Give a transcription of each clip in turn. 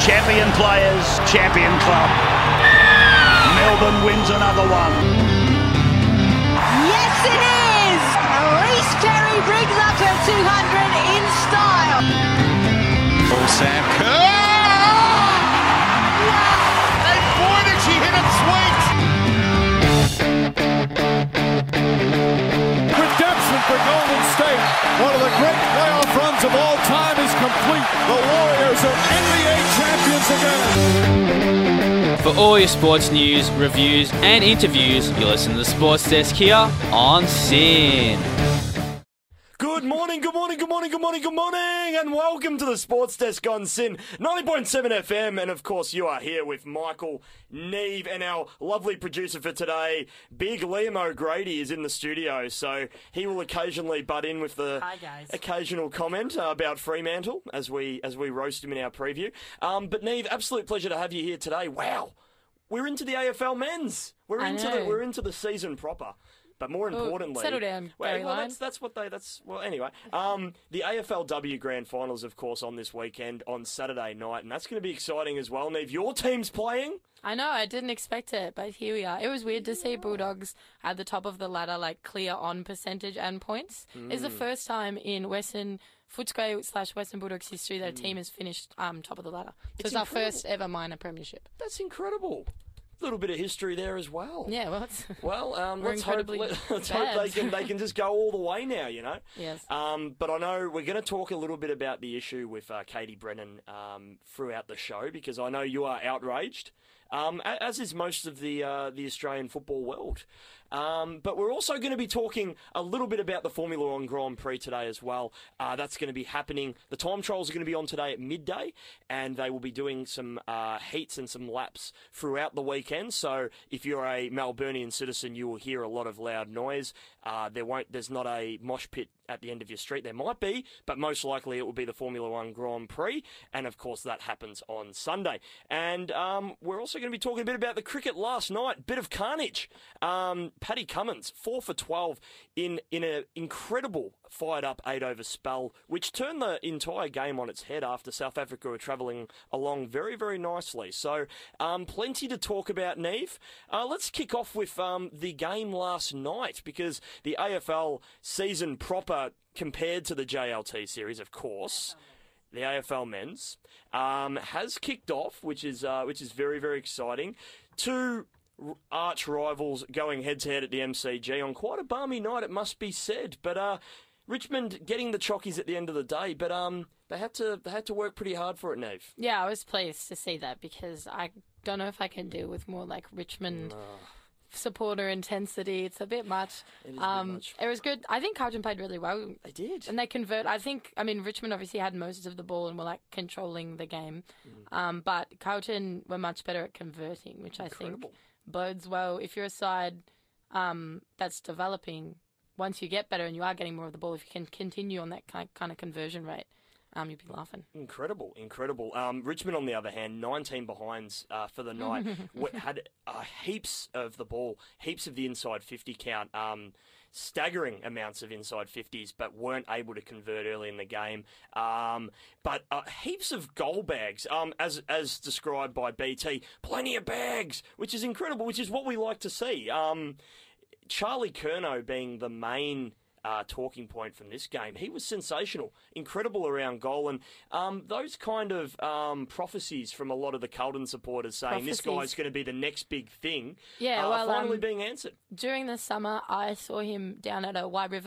Champion players, champion club. Melbourne wins another one. Yes, it is! Elise Perry brings up her 200 in style. Oh, Sam Kerr! Wow! And boy, did she hit it sweet! Redemption for Golden State. One of the great playoff runs of all time is complete. The Warriors are NBA champions again. For all your sports news, reviews, and interviews, you listen to the Sports Desk here on SYN. Good morning, and welcome to the Sports Desk on SYN 90.7 FM, and of course you are here with Michael, Neve, and our lovely producer for today, Big Liam O'Grady, is in the studio, so he will occasionally butt in with the occasional comment about Fremantle as we roast him in our preview. But Neve, absolute pleasure to have you here today. Wow, we're into the AFL men's. We're into the season proper. But more importantly, settle down, Gary Lyon. Anyway, the AFLW Grand Finals, of course, on this weekend on Saturday night, and that's going to be exciting as well. Neve, your team's playing. I know, I didn't expect it, but here we are. It was weird to see Bulldogs at the top of the ladder, like clear on percentage and points. It's the first time in Western Footscray / Western Bulldogs history that a team has finished top of the ladder. So it's our first ever minor premiership. That's incredible. A little bit of history there as well. Yeah, let's hope they can just go all the way now, you know. Yes. But I know we're going to talk a little bit about the issue with Katie Brennan throughout the show, because I know you are outraged, as is most of the Australian football world. But we're also going to be talking a little bit about the Formula One Grand Prix today as well. That's going to be happening. The time trials are going to be on today at midday, and they will be doing some heats and some laps throughout the weekend. So if you're a Melburnian citizen, you will hear a lot of loud noise. There's not a mosh pit at the end of your street. There might be, but most likely it will be the Formula One Grand Prix, and of course that happens on Sunday. And we're also going to be talking a bit about the cricket last night. Bit of carnage. Paddy Cummins, 4 for 12 in an incredible fired-up 8-over spell, which turned the entire game on its head after South Africa were travelling along very, very nicely. So, plenty to talk about, Neve. Let's kick off with the game last night, because the AFL season proper, compared to the JLT series, of course, the AFL men's, has kicked off, which is very, very exciting. Two arch rivals going head-to-head at the MCG on quite a balmy night, it must be said. But Richmond getting the chockies at the end of the day, but they had to work pretty hard for it, Neve. Yeah, I was pleased to see that, because I don't know if I can deal with more like Richmond supporter intensity. It's a bit much. It is a bit much. It was good. I think Carlton played really well. They did. And they Richmond obviously had most of the ball and were like controlling the game. But Carlton were much better at converting, which I think bodes well. If you're a side that's developing, once you get better and you are getting more of the ball, if you can continue on that kind of conversion rate, you'd be laughing. Incredible. Richmond, on the other hand, 19 behinds for the night, had heaps of the ball, heaps of the inside 50 count, staggering amounts of inside 50s, but weren't able to convert early in the game. But heaps of goal bags, as described by BT, plenty of bags, which is incredible, which is what we like to see. Charlie Curnow being the main talking point from this game. He was sensational, incredible around goal, and those kind of prophecies from a lot of the Carlton supporters saying this guy's going to be the next big thing, finally being answered. During the summer, I saw him down at a White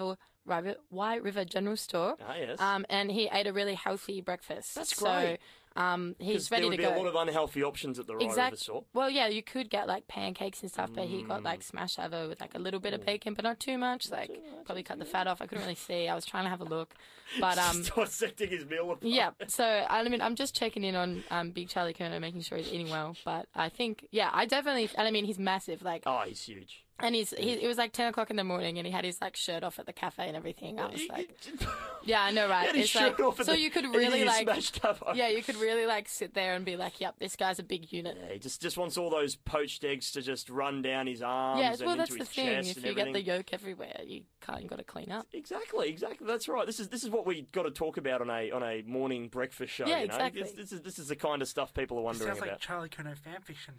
River General Store. Yes. And he ate a really healthy breakfast. That's great. So he's ready to go. There would be a lot of unhealthy options at the River store. Well, yeah, you could get like pancakes and stuff, but he got like smash over with like a little bit of bacon, but not too much. Probably cut the fat off. I couldn't really see. I was trying to have a look, but just dissecting his meal apart. Yeah. So I'm just checking in on Big Charlie Curnow, making sure he's eating well. But I think, I definitely, and he's massive. He's huge. And it was like 10 o'clock in the morning, and he had his like shirt off at the cafe and everything. I was like, yeah, I know, right? He had his It's shirt like, off at so the- you could and really he like, smashed up. yeah, you could really like sit there and be like, yep, this guy's a big unit. Yeah, he just wants all those poached eggs to just run down his arms Yeah, and well, that's into the his thing. chest If and you everything. get the yolk everywhere, you got to clean up. Exactly. That's right. This is what we got to talk about on a morning breakfast show. Yeah, you know? exactly. This is the kind of stuff people are wondering Sounds about. like Charlie Curnow fan fiction.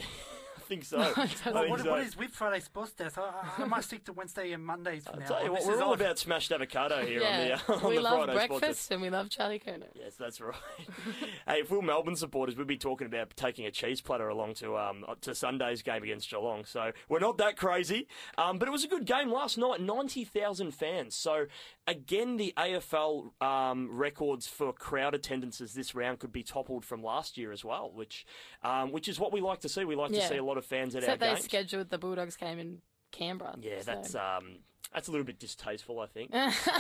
I think so. I think What so. is with Friday Sports Desk? I might stick to Wednesday and Mondays from I'll now tell you on. what, This we're is all odd. about smashed avocado here Yeah, on we the love Friday Sports. breakfast and we love Charlie Curnow. Yes, that's right. Hey, if we're Melbourne supporters, we'd be talking about taking a cheese platter along to Sunday's game against Geelong. So we're not that crazy. But it was a good game last night. 90,000 fans. So again, the AFL records for crowd attendances this round could be toppled from last year as well, which is what we like to see. We like to Yeah. see a lot of fans at Except our they games. scheduled the Bulldogs game in Canberra. Yeah, so. that's a little bit distasteful, I think.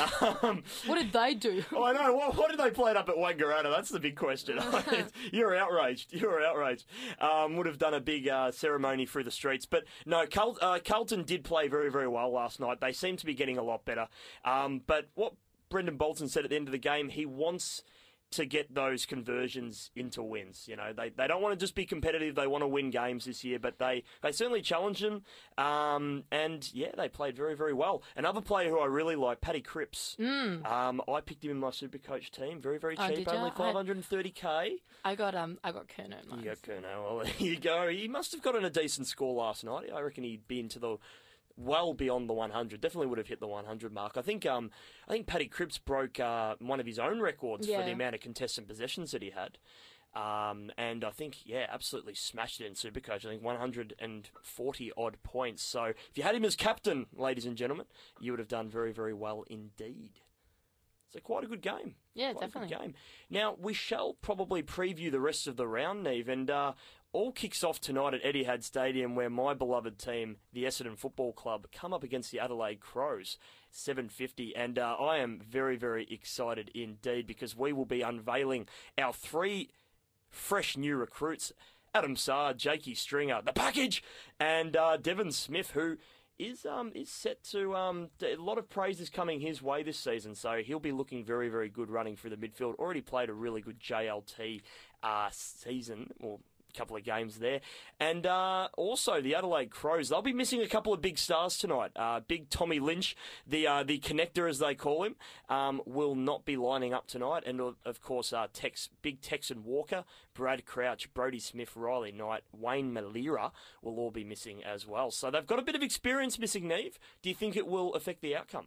What did they do? Oh, I know. What did they play it up at Wangaratta? That's the big question. You're outraged. Would have done a big ceremony through the streets. But no, Carlton did play very, very well last night. They seem to be getting a lot better. But what Brendan Bolton said at the end of the game, he wants to get those conversions into wins. You know, they don't want to just be competitive. They want to win games this year, but they certainly challenged them. And yeah, they played very, very well. Another player who I really like, Paddy Cripps. I picked him in my Supercoach team. Very, very Oh, cheap, did ya? only $530K. I got Curnow. in mine. You got Curnow. Well, there you go. He must have gotten a decent score last night. I reckon he'd be into the well beyond the 100. Definitely would have hit the 100 mark. I think Paddy Cripps broke one of his own records for the amount of contested possessions that he had. And I think, absolutely smashed it in Supercoach. I think 140 odd points. So if you had him as captain, ladies and gentlemen, you would have done very, very well indeed. So quite a good game. Yeah, Quite definitely. a good game. Now, we shall probably preview the rest of the round, Neve, and all kicks off tonight at Etihad Stadium, where my beloved team, the Essendon Football Club, come up against the Adelaide Crows, 7:50. And I am very, very excited indeed, because we will be unveiling our 3 fresh new recruits, Adam Saad, Jakey Stringer, the package, and Devon Smith, who is set to a lot of praise is coming his way this season, so he'll be looking very, very good running through the midfield. Already played a really good JLT season, or couple of games there. And also the Adelaide Crows, they'll be missing a couple of big stars tonight. Big Tommy Lynch, the connector as they call him, will not be lining up tonight. And of course, big Texan Walker, Brad Crouch, Brodie Smith, Riley Knight, Wayne Malira will all be missing as well. So they've got a bit of experience missing, Neve. Do you think it will affect the outcome?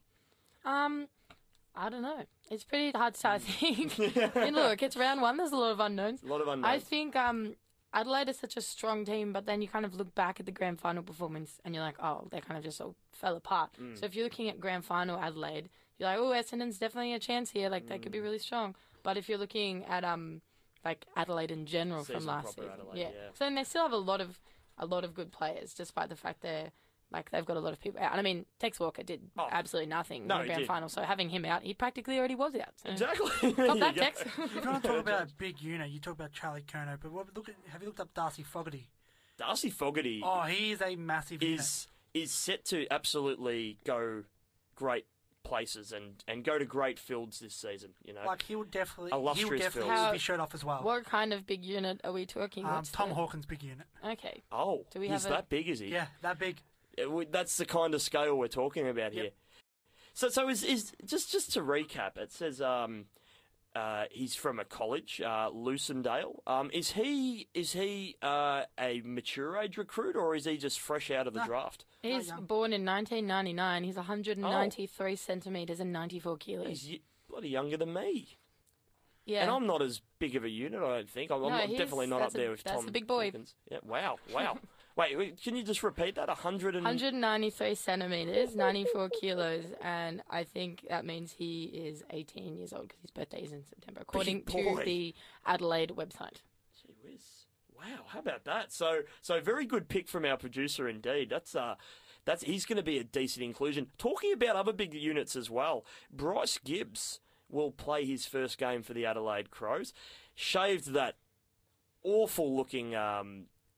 I don't know. It's pretty hard to think. I mean, look, it's round 1. There's a lot of unknowns. A lot of unknowns. I think Adelaide is such a strong team, but then you kind of look back at the grand final performance and you're like, oh, they kind of just all fell apart. So if you're looking at grand final Adelaide, you're like, oh, Essendon's definitely a chance here. Like, they could be really strong. But if you're looking at like Adelaide in general Season from last proper season, Adelaide, yeah. yeah. So then they still have a lot of good players, despite the fact they've got a lot of people out. And I mean, Tex Walker did absolutely nothing No, in the he grand did. final. So having him out, he practically already was out. So. Exactly. Not that, There you Tex. go. If you want to talk about a big unit, you talk about Charlie Curnow, but have you looked up Darcy Fogarty? Darcy Fogarty Oh, he is a massive unit. is set to absolutely go great places and go to great fields this season. You know, Like, he would definitely Illustrious keep fields. his shirt off as well. What kind of big unit are we talking? What's Tom the- Hawkins' big unit. Okay. oh, Do we he's have a- that big, is he? Yeah, that big. That's the kind of scale we're talking about here. So is just to recap, it says he's from a college, Lucendale. Is he a mature age recruit, or is he just fresh out of the draft? He's young. born in 1999. He's 193 centimetres and 94 kilos. He's bloody younger than me. Yeah. And I'm not as big of a unit, I don't think. I'm No, not, he's- definitely not up that's a- there with that's Tom a big boy. Hawkins. Yeah, wow. Wait, can you just repeat that? 193 centimetres, 94 kilos, and I think that means he is 18 years old because his birthday is in September, according Big boy. to the Adelaide website. Gee whiz. Wow, how about that? So very good pick from our producer indeed. That's he's going to be a decent inclusion. Talking about other big units as well, Bryce Gibbs will play his first game for the Adelaide Crows. Shaved that awful looking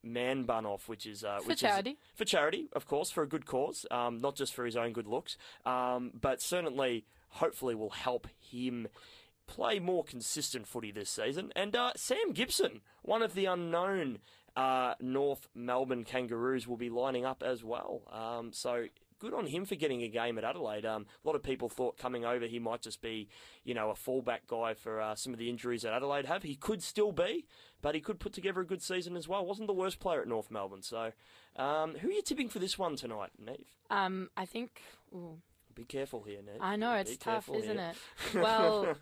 man bun off, which is For charity. For charity, of course, for a good cause, not just for his own good looks, but certainly, hopefully, will help him play more consistent footy this season. And Sam Gibson, one of the unknown North Melbourne Kangaroos, will be lining up as well. So good on him for getting a game at Adelaide. A lot of people thought coming over he might just be, a fallback guy for some of the injuries that Adelaide have. He could still be, but he could put together a good season as well. Wasn't the worst player at North Melbourne. So who are you tipping for this one tonight, Neve? I think... Ooh. Be careful here, Neve. I know, it's Be tough, isn't here. it? Well...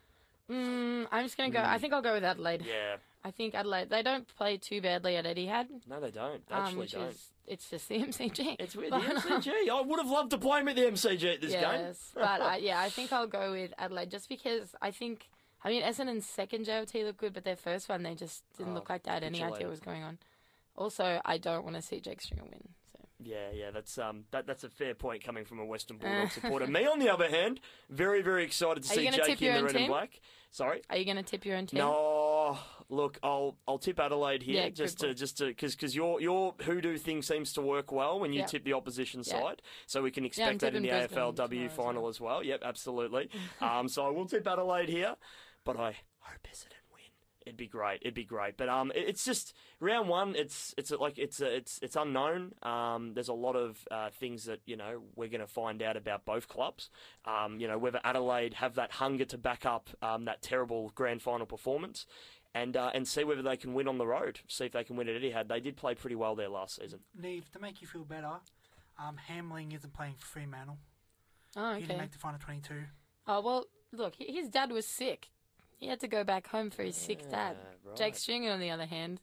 I'm just going to go... I think I'll go with Adelaide. Yeah. I think Adelaide... They don't play too badly at Etihad. No, they don't. They actually don't. It's just the MCG. It's weird. The MCG. I would have loved to play him at the MCG at this game. Yes, but I think I'll go with Adelaide just because I think... Essendon's second JLT looked good, but their first one, they just didn't look like they had any idea what was going on. Also, I don't want to see Jake Stringer win. So. Yeah, that's a fair point coming from a Western Bulldog supporter. Me, on the other hand, very, very excited to see Jake in the red and black. Sorry, are you going to tip your own team? No, look, I'll tip Adelaide here, Yeah, just because your hoodoo thing seems to work well when you tip the opposition side, so we can expect that in the AFLW final as well. Yep, absolutely. So I will tip Adelaide here, but I hope Essendon. It'd be great. But it's just round one. It's unknown. There's a lot of things that we're going to find out about both clubs. Whether Adelaide have that hunger to back up that terrible grand final performance, and see whether they can win on the road. See if they can win at Etihad. They did play pretty well there last season. Neve, to make you feel better, Hamling isn't playing for Fremantle. Oh, okay. He didn't make the final 22. Oh well, look, his dad was sick. He had to go back home for his sick dad. Right. Jake Stringer, on the other hand,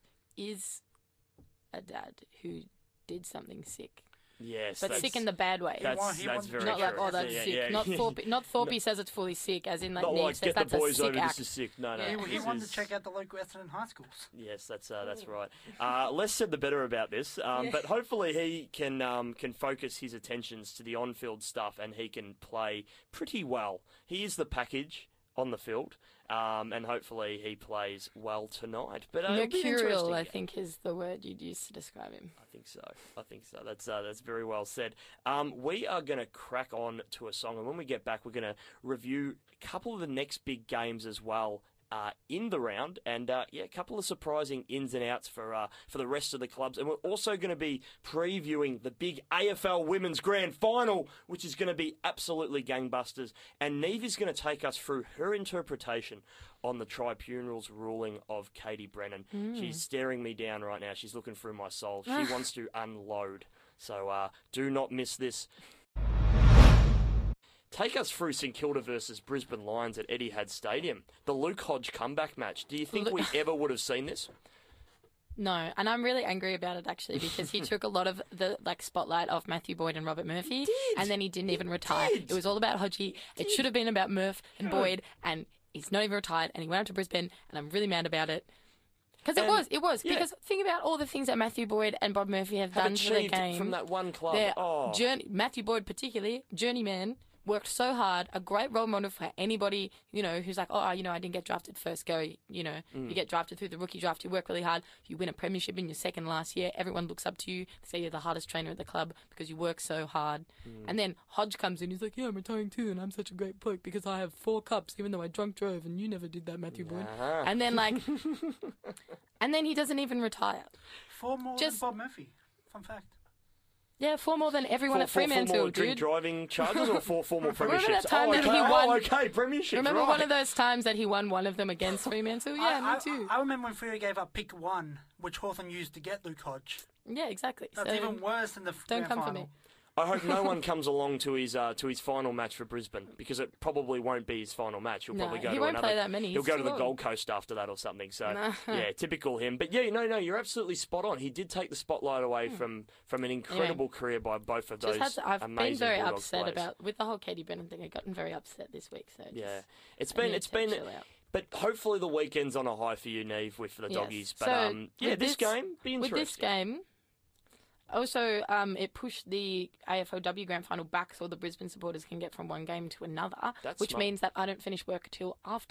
is a dad who did something sick. Yes, but sick in the bad way. That's very not true. like, oh, that's sick. Yeah. Not Thorpe says it's fully sick, as in like not Neve like says get the that's boys a sick over. act. This is sick. No. He wanted to check out the local Essendon high schools. Yes, that's right. Less said the better about this. But hopefully he can focus his attentions to the on-field stuff, and he can play pretty well. He is the package on the field, and hopefully he plays well tonight. But mercurial, I think, is the word you'd use to describe him. I think so. That's very well said. We are going to crack on to a song, and when we get back, we're going to review a couple of the next big games as well. In the round, and a couple of surprising ins and outs for the rest of the clubs, and we're also going to be previewing the big AFL Women's Grand Final, which is going to be absolutely gangbusters. And Neve is going to take us through her interpretation on the tribunal's ruling of Katie Brennan. She's staring me down right now. She's looking through my soul. She wants to unload. So do not miss this. Take us through St Kilda versus Brisbane Lions at Etihad Stadium. The Luke Hodge comeback match. Do you think we ever would have seen this? No, and I'm really angry about it actually because he took a lot of the spotlight off Matthew Boyd and Robert Murphy, and then he didn't even retire. It was all about Hodgie. It should have been about Murph and Boyd, and he's not even retired. And he went up to Brisbane, and I'm really mad about it. Because it was. Yeah. Because think about all the things that Matthew Boyd and Bob Murphy have done to the game from that one club. Matthew Boyd particularly, journeyman. Worked so hard, a great role model for anybody, who's like, I didn't get drafted first go, you get drafted through the rookie draft, you work really hard, you win a premiership in your second last year, everyone looks up to you, they say you're the hardest trainer at the club because you work so hard. And then Hodge comes in, he's like, I'm retiring too, and I'm such a great bloke because I have 4 cups, even though I drunk drove, and you never did that, Matthew Boyd. And then, and then he doesn't even retire. 4 more than Bob Murphy. Fun fact. Yeah, 4 more than everyone at Fremantle, 4 more drink driving charges or 4 more premierships? Remember that time that he won? Premierships. Remember one of those times that he won one of them against Fremantle? Yeah, me too. I remember when Freo gave up pick 1, which Hawthorn used to get Luke Hodge. Yeah, exactly. That's even worse than the don't come final. for me. I hope no one comes along to his final match for Brisbane because it probably won't be his final match. He'll probably go he to won't another. Play that many. He'll go to the Gold Coast after that or something. So typical him. But you're absolutely spot on. He did take the spotlight away from an incredible career by both of those amazing I've been very Bulldogs upset players. with the whole Katie Brennan thing. I've gotten very upset this week. So it's been. But hopefully the weekend's on a high for you, Neve, with the doggies. But so this game be interesting. With this game. Also, it pushed the AFLW Grand Final back so the Brisbane supporters can get from one game to another, which means that I don't finish work till after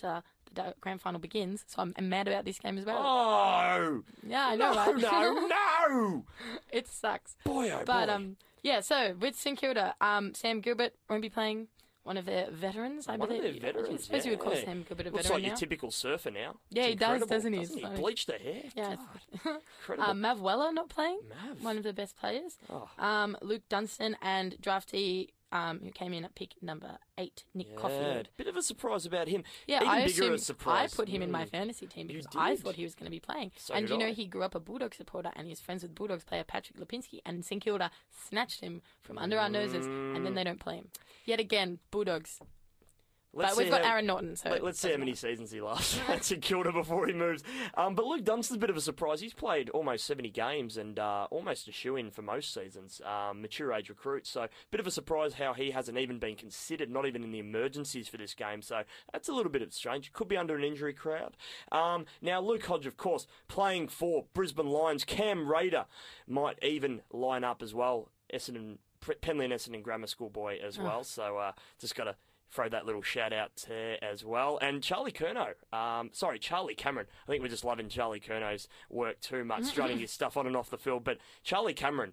the grand final begins. So I'm mad about this game as well. Oh! Yeah, I know, right? No! It sucks. Boy, oh But boy. yeah. So with St Kilda, Sam Gilbert won't be playing. One of their veterans, I One of believe. their veterans, I suppose you would call yeah. Sam Gilbert a Looks veteran like your now. typical surfer now. Yeah, It's he does, incredible, doesn't he? It's He funny. bleached the hair. Yeah. Incredible. Mav Weller not playing. Mav. One of the best players. Oh. Luke Dunstan and draftee who came in at pick number 8, Nick Yeah, Caulfield. bit of a surprise about him. Yeah, Even I bigger assumed a surprise. I put him in my fantasy team You because I did? thought he was going to be playing. So and did you know, I. he grew up a Bulldog supporter and he's friends with Bulldogs player Patrick Lipinski, and St Kilda snatched him from under our noses, and then they don't play him. Yet again, Bulldogs. Let's But we've see got how- Aaron Norton, so Let's see how many seasons he lasts at St Kilda before he moves. But Luke Dunstan's a bit of a surprise. He's played almost 70 games and almost a shoe-in for most seasons. Mature age recruit, so bit of a surprise how he hasn't even been considered, not even in the emergencies for this game. So that's a little bit of strange. Could be under an injury crowd. Now Luke Hodge, of course, playing for Brisbane Lions. Cam Raider might even line up as well. Penley and Essendon Grammar School boy as well. So just got to throw that little shout out there as well. And Charlie Cameron. I think we're just loving Charlie Curno's work too much, strutting his stuff on and off the field. But Charlie Cameron,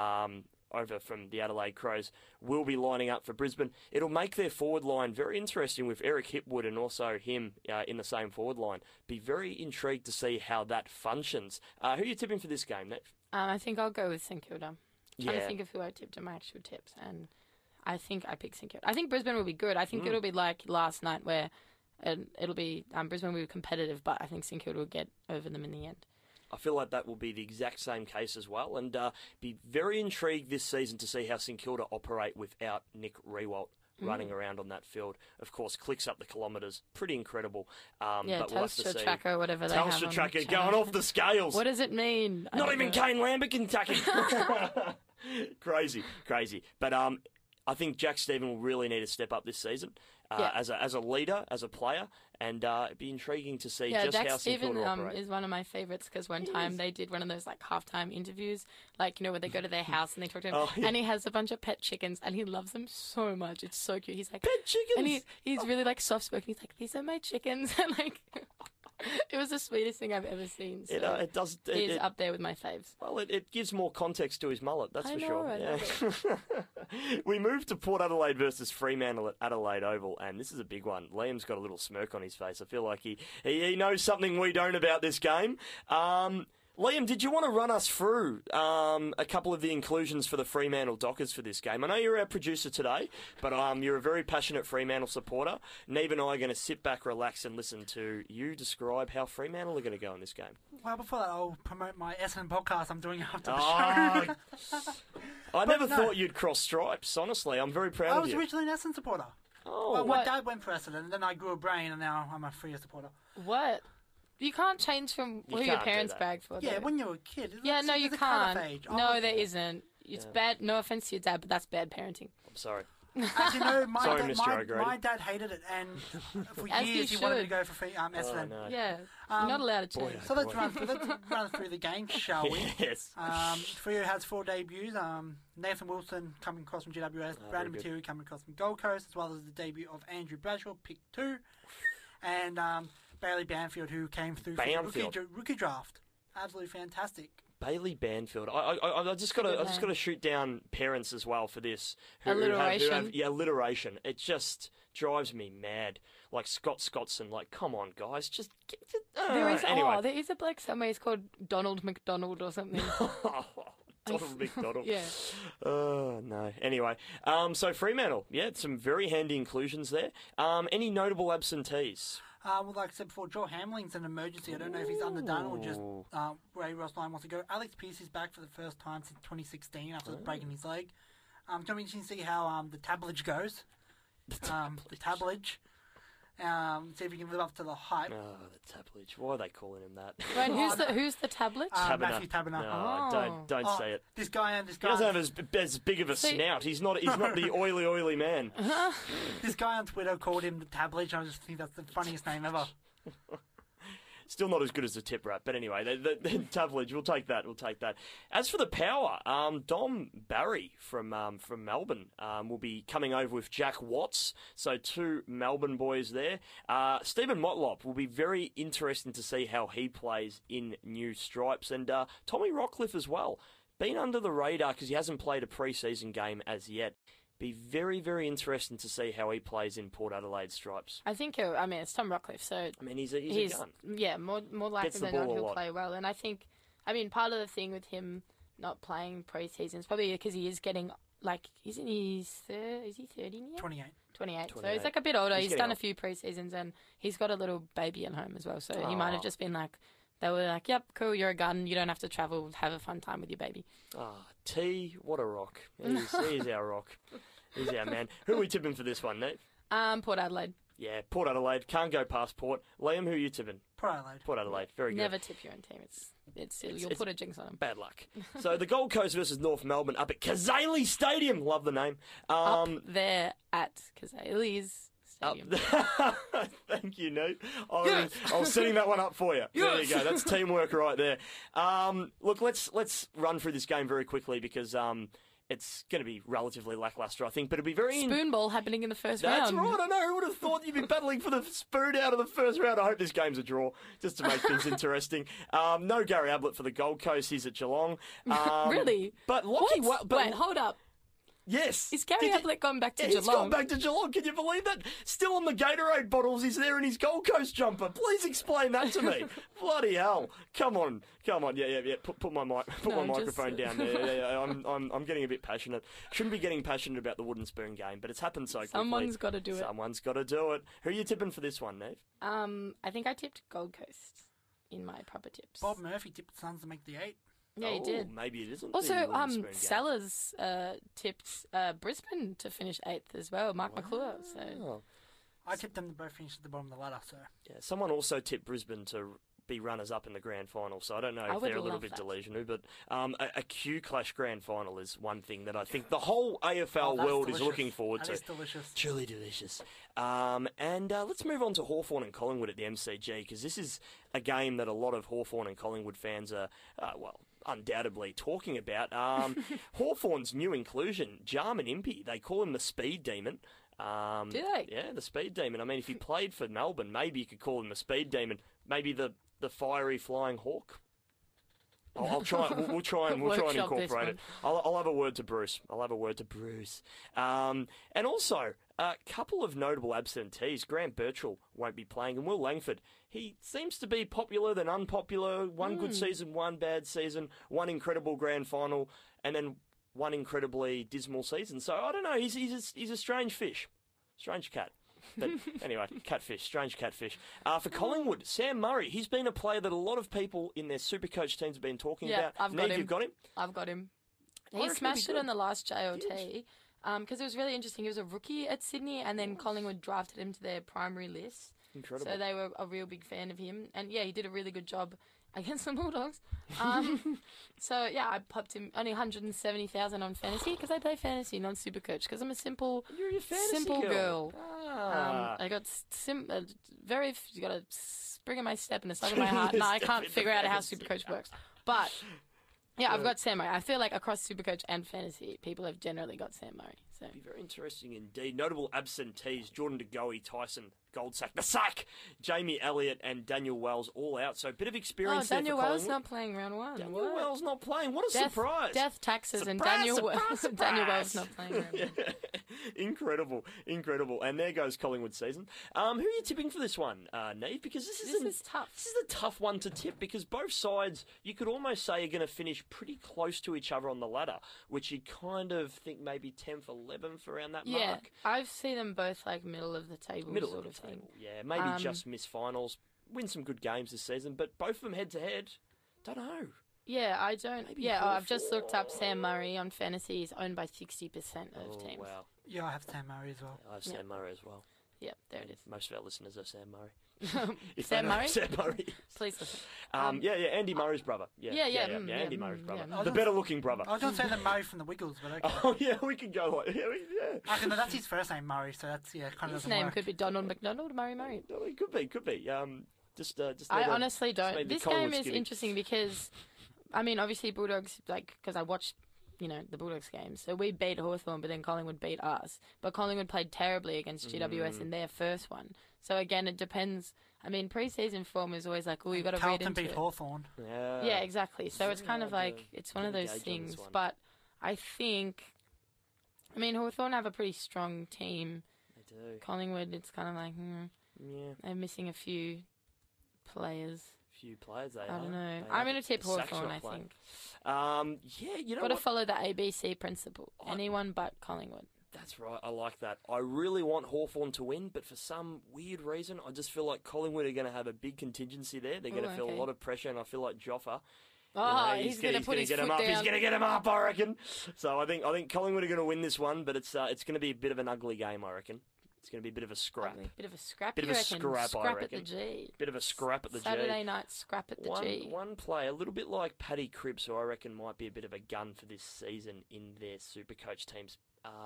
over from the Adelaide Crows, will be lining up for Brisbane. It'll make their forward line very interesting with Eric Hipwood and also him in the same forward line. Be very intrigued to see how that functions. Who are you tipping for this game, Nat? I think I'll go with St Kilda. Trying to Yeah. think of who I tipped in my actual tips, and I think I picked St Kilda. I think Brisbane will be good. I think it'll be like last night where it'll be Brisbane will be competitive, but I think St Kilda will get over them in the end. I feel like that will be the exact same case as well, and be very intrigued this season to see how St Kilda operate without Nick Rewalt running around on that field. Of course, clicks up the kilometres, pretty incredible. Yeah, but we'll have to Telstra see. Tracker, whatever they have. Telstra on Tracker the going channel. off the scales. What does it mean? I Not don't even know. Kane Lambert can tuck it. Crazy. But I think Jack Stephen will really need to step up this season Yeah. as a leader, as a player, and it'd be intriguing to see Yeah, just Jack how St Stephen Kilda operate. is one of my favourites because one time they did one of those like halftime interviews, like, you know, where they go to their house and they talk to him, Oh, yeah. and he has a bunch of pet chickens and he loves them so much. It's so cute. He's like Pet chickens? and he's really like soft spoken. He's like, these are my chickens, and like it was the sweetest thing I've ever seen. So It does. he's up there with my faves. Well, it gives more context to his mullet, that's I for know, sure. I Yeah. We moved to Port Adelaide versus Fremantle at Adelaide Oval, and this is a big one. Liam's got a little smirk on his face. I feel like he knows something we don't about this game. Liam, did you want to run us through a couple of the inclusions for the Fremantle Dockers for this game? I know you're our producer today, but you're a very passionate Fremantle supporter. Neve and I are going to sit back, relax, and listen to you describe how Fremantle are going to go in this game. Well, before that, I'll promote my Essendon podcast I'm doing after the Oh, show. I never no. thought you'd cross stripes, honestly. I'm very proud I of was you. originally an Essendon supporter. Oh, Well, my What? dad went for Essendon, and then I grew a brain, and now I'm a Freo supporter. What? You can't change from You who your can't do parents that. brag for. Yeah, though. when you're a kid. Yeah, no, you there's a cut-off can't. age. No, there isn't. It's bad. No offense to your dad, but that's bad parenting. I'm sorry. Actually, no, Sorry, Mr. O'Grady. my dad hated it, and for As years he he wanted should. to go for Essendon. Oh, no. Yeah, you're not allowed to change. So let's run through the game, shall we? Yes. Freo has 4 debuts. Nathan Wilson coming across from GWS, Brandon very good. Materi coming across from Gold Coast, as well as the debut of Andrew Bradshaw, pick 2, and Bailey Banfield, who came through for Banfield. the rookie draft. Absolutely fantastic. Bailey Banfield. I just got to shoot down parents as well for this. Alliteration. Alliteration. It just drives me mad. Like Scott Scottson. Like, come on, guys, just. There is anyway. there is a bloke somewhere. He's called Donald McDonald or something. Donald McDonald. Yeah. Oh, no. Anyway, so Fremantle, yeah, some very handy inclusions there. Any notable absentees? Well, like I said before, Joel Hamling's an emergency. I don't know if he's underdone or just Ray Ross Lyon wants to go. Alex Pearce is back for the first time since 2016 after breaking his leg. It's going to be interesting to see how the tablage goes. The tablage. See if he can live up to the hype. Oh, the tablage. Why are they calling him that? Right, who's the tablet? Matthew Taberner. No, don't say it. This guy. He doesn't have as big of a See- snout. He's not the oily man. This guy on Twitter called him the tablage. I just think that's the funniest name ever. Still not as good as the tip rat, but anyway, the Tavledge, we'll take that. As for the power, Dom Barry from Melbourne will be coming over with Jack Watts, so 2 Melbourne boys there. Stephen Motlop will be very interesting to see how he plays in New Stripes, and Tommy Rockcliffe as well. Been under the radar because he hasn't played a pre-season game as yet. Be very, very interesting to see how he plays in Port Adelaide Stripes. I think it's Tom Rockcliffe, so he's a gun. Yeah, more likely than not he'll play well. And I think, part of the thing with him not playing pre-season is probably because he is getting isn't he? Is he 30 now? 28. So he's a bit older. He's done a few pre-seasons and he's got a little baby at home as well. So he might have just been they were like, yep, cool, you're a gun. You don't have to travel. Have a fun time with your baby. T, what a rock. He's our rock. He's our man. Who are we tipping for this one, Nate? Port Adelaide. Yeah, Port Adelaide. Can't go past Port. Liam, who are you tipping? Port Adelaide. Very good. Never tip your own team. You'll put a jinx on them. Bad luck. So the Gold Coast versus North Melbourne up at Kazali Stadium. Love the name. Up there at Kazali's Stadium. Thank you, Nate. I was setting that one up for you. There you go. That's teamwork right there. Look, let's run through this game very quickly because it's going to be relatively lackluster, I think, but it'll be very... Spoon ball happening in the first round. That's right, I know. Who would have thought you'd be battling for the spoon out of the first round? I hope this game's a draw, just to make things interesting. No Gary Ablett for the Gold Coast. He's at Geelong. Really? But Wait, hold up. Yes. Is Gary Ablett gone back to Geelong? He's gone back to Geelong. Can you believe that? Still on the Gatorade bottles. He's there in his Gold Coast jumper. Please explain that to me. Bloody hell. Come on. Yeah. Put my microphone down there. Yeah. I'm getting a bit passionate. Shouldn't be getting passionate about the wooden spoon game, but it's happened so quickly. Someone's got to do it. Someone's got to do it. Who are you tipping for this one, Neve? I think I tipped Gold Coast in my proper tips. Bob Murphy tipped Suns to make the 8. Yeah, he did. Maybe it isn't. Also, Sellers tipped Brisbane to finish 8th as well. Mark McClure. So I tipped them to both finish at the bottom of the ladder. So yeah, someone also tipped Brisbane to be runners-up in the grand final. So I don't know if they're a little bit delusional, but a Q Clash grand final is one thing that I think the whole AFL world is looking forward to. That is delicious. Truly delicious. And let's move on to Hawthorn and Collingwood at the MCG, because this is a game that a lot of Hawthorn and Collingwood fans are, undoubtedly talking about. Hawthorn's new inclusion, Jarman Impey, they call him the Speed Demon. Do they? Yeah, the Speed Demon. I mean, if he played for Melbourne, maybe you could call him the Speed Demon. Maybe the fiery flying hawk. We'll try and incorporate it. I'll have a word to Bruce. And also, a couple of notable absentees. Grant Birchall won't be playing, and Will Langford. He seems to be popular than unpopular. One good season, one bad season, one incredible grand final, and then one incredibly dismal season. So I don't know. He's a strange fish, strange cat. But anyway, strange catfish. For Collingwood, Sam Murray, he's been a player that a lot of people in their Supercoach teams have been talking about. You've got him? I've got him. He smashed it on the last JLT because it was really interesting. He was a rookie at Sydney, and then Collingwood drafted him to their primary list. Incredible. So they were a real big fan of him. And, yeah, he did a really good job against the Bulldogs. So, yeah, I popped him only 170,000 on fantasy because I play fantasy, not Supercoach, because I'm a simple girl. I got you got a spring in my step and a slug in my heart. No, I can't figure out how Supercoach works. But, yeah, I've got Sam Murray. I feel like across Supercoach and fantasy, people have generally got Sam Murray. So. Be very interesting indeed. Notable absentees: Jordan De Goey, Tyson Goldsack, the sack, Jamie Elliott, and Daniel Wells all out. So a bit of experience there for Collingwood. Daniel Wells not playing round 1. Daniel Wells not playing. What a surprise! Death, taxes, and Daniel Wells not playing round 1. Incredible. And there goes Collingwood's season. Who are you tipping for this one, Neve? Because this is tough. This is a tough one to tip because both sides, you could almost say, are going to finish pretty close to each other on the ladder, which you kind of think maybe 10th, 11th around that mark. Yeah, I see them both like middle of the table sort of thing. Yeah, maybe just miss finals, win some good games this season, but both of them head to head. Don't know. Yeah, I don't. Maybe I've just looked up Sam Murray on fantasy. He's owned by 60% of teams. Wow. Yeah, I have Sam Murray as well. I have Sam Murray as well. Yeah, there it is. Most of our listeners are Sam Murray. Sam Murray? Sam Murray. Please listen. Andy Murray's brother. Andy Murray's brother. The better-looking brother. I was going to say the Murray from the Wiggles, but okay. Oh, yeah, we could go like... Yeah. Actually, no, that's his first name, Murray, so that's, kind of his name could be Donald McDonald, Murray. No, it could be. I honestly don't. made the This game Collingwood is skinny. interesting because, I mean, obviously Bulldogs, because I watched, the Bulldogs games. So we beat Hawthorn, but then Collingwood beat us. But Collingwood played terribly against GWS in their first one. So again, it depends. I mean, pre-season form is always like, you got to read Carlton into beat it. Hawthorn. Yeah, exactly. So it's kind of hard like, to it's one of get a those gauge on this things. one. But I think, Hawthorn have a pretty strong team. They do. Collingwood, it's kind of like, Yeah, they're missing a few players. few players they I are. don't know. They I'm are. going to tip The Sack's Hawthorn, not I playing. think. Yeah, you know Got to what? follow the ABC principle. Anyone but Collingwood. That's right. I like that. I really want Hawthorn to win, but for some weird reason, I just feel like Collingwood are going to have a big contingency there. They're going to feel a lot of pressure, and I feel like Joffa. Oh, he's going to put his get foot him up. down. He's going to get him up, I reckon. So I think Collingwood are going to win this one, but it's going to be a bit of an ugly game, I reckon. It's going to be a bit of a scrap. Ugly. Bit of a scrap. Bit you of a reckon? scrap, I Scrap at reckon. the G. Bit of a scrap at the G. Saturday night scrap at the G. One player, a little bit like Paddy Cripps, who I reckon might be a bit of a gun for this season in their Supercoach teams.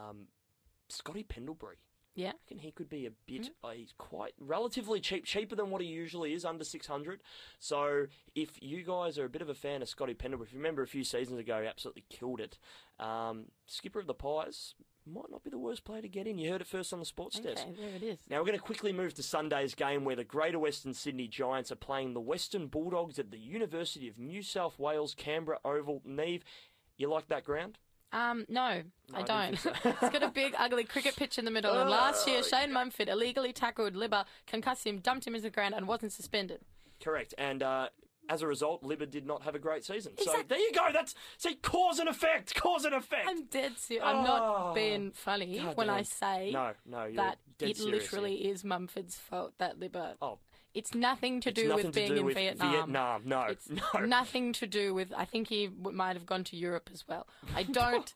Scotty Pendlebury. Yeah. I reckon he could be a bit. He's quite relatively cheap, cheaper than what he usually is, under 600. So if you guys are a bit of a fan of Scotty Pendlebury, if you remember a few seasons ago, he absolutely killed it. Skipper of the Pies might not be the worst player to get in. You heard it first on the Sports Desk. Okay, there it is. Now we're going to quickly move to Sunday's game, where the Greater Western Sydney Giants are playing the Western Bulldogs at the University of New South Wales, Canberra Oval. Neve, you like that ground? No, I I don't. didn't think so. It's got a big, ugly cricket pitch in the middle. And last year, Shane Mumford illegally tackled Libba, concussed him, dumped him into the ground, and wasn't suspended. Correct. And as a result, Libba did not have a great season. So Exactly. there you go. That's cause and effect. Cause and effect. I'm dead serious. I'm not being funny God when damn. I say No, you're that dead it serious literally here. is Mumford's fault that Libba. Oh. It's nothing to It's do nothing with to being do in with Vietnam. No, It's no. nothing to do with. I think he might have gone to Europe as well. I don't.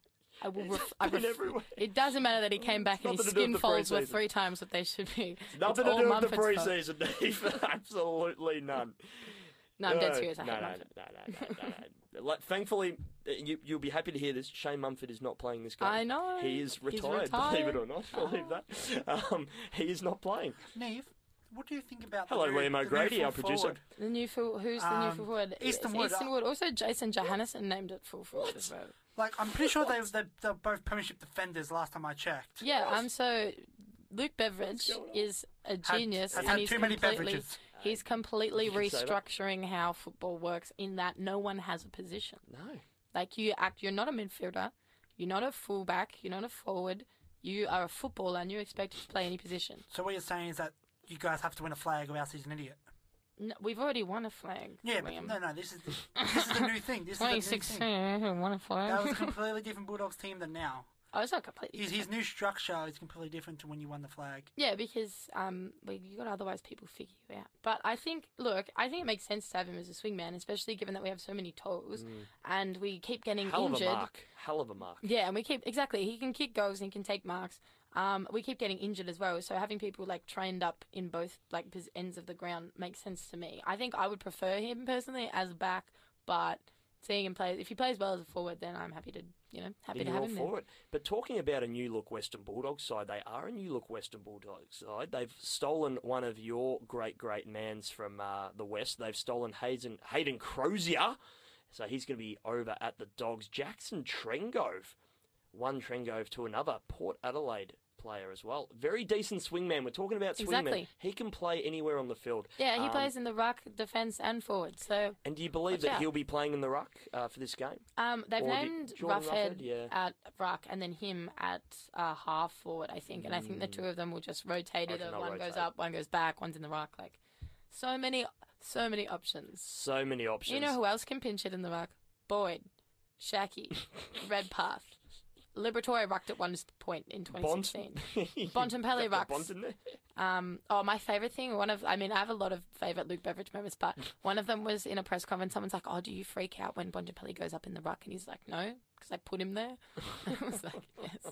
I will. been everywhere. It doesn't matter that he came back and his nothing to do skin with the folds were pre-season. 3 times what they should be. Nothing It's to all do with the Mumford's fault. pre-season, Dave. Absolutely none. No, I'm dead serious. I No. hate Mumford. Like, thankfully, you'll be happy to hear this. Shane Mumford is not playing this game. I know. He is He's retired, believe it or not. Oh. Believe that. He is not playing. Neve, what do you think about Hello, the new, Liam the O'Grady, new our full producer. forward? The new full. Who's the new full forward? Easton It's Wood. Easton Wood. Also, Jason Johannesson named it full forward as well. Like, I'm pretty sure they're both premiership defenders last time I checked. Yeah. So Luke Beveridge is a genius, has and had he's too many completely. beverages. He's completely can say that. restructuring how football works in that no one has a position. No. Like you're not a midfielder, you're not a fullback, you're not a forward, you are a footballer and you expect to play any position. So what you're saying is that you guys have to win a flag or else he's an idiot. No, we've already won a flag. Yeah, but Liam. no, this is the new thing. This is the new 2016, thing. won a flag. That was a completely different Bulldogs team than now. Oh, it's not completely. His new structure is completely different to when you won the flag. Yeah, because you got otherwise people figure you out. But I think it makes sense to have him as a swingman, especially given that we have so many toes and we keep getting injured. Hell of a mark. Yeah, and he can kick goals and he can take marks. We keep getting injured as well, so having people like trained up in both like ends of the ground makes sense to me. I think I would prefer him personally as a back, but seeing him play, if he plays well as a forward, then I'm happy to have him there. But talking about a new look Western Bulldogs side, they are a new look Western Bulldogs side. They've stolen one of your great mans from the West. They've stolen Hayden Crozier, so he's going to be over at the Dogs. Jackson Trengove, one Trengove to another, Port Adelaide player as well. Very decent swingman. We're talking about swingman. Exactly. He can play anywhere on the field. Yeah, he plays in the ruck, defence and forward. So. And do you believe Watch that out. he'll be playing in the ruck for this game? They've Or named Jordan Roughhead yeah. at ruck and then him at half forward, I think. And I think the two of them will just rotate it. reckon they'll One goes rotate. up, one goes back, one's in the ruck. Like, so many options. So many options. You know who else can pinch it in the ruck? Boyd, Shacky, Redpath. Liberatore rucked at one point in 2016. Bontempelli Got the rucks. Bont in there? My favourite thing, I have a lot of favourite Luke Beveridge moments, but one of them was in a press conference. Someone's like, "Oh, do you freak out when Bontempelli goes up in the ruck?" And he's like, "No, because I put him there." I was like, "Yes."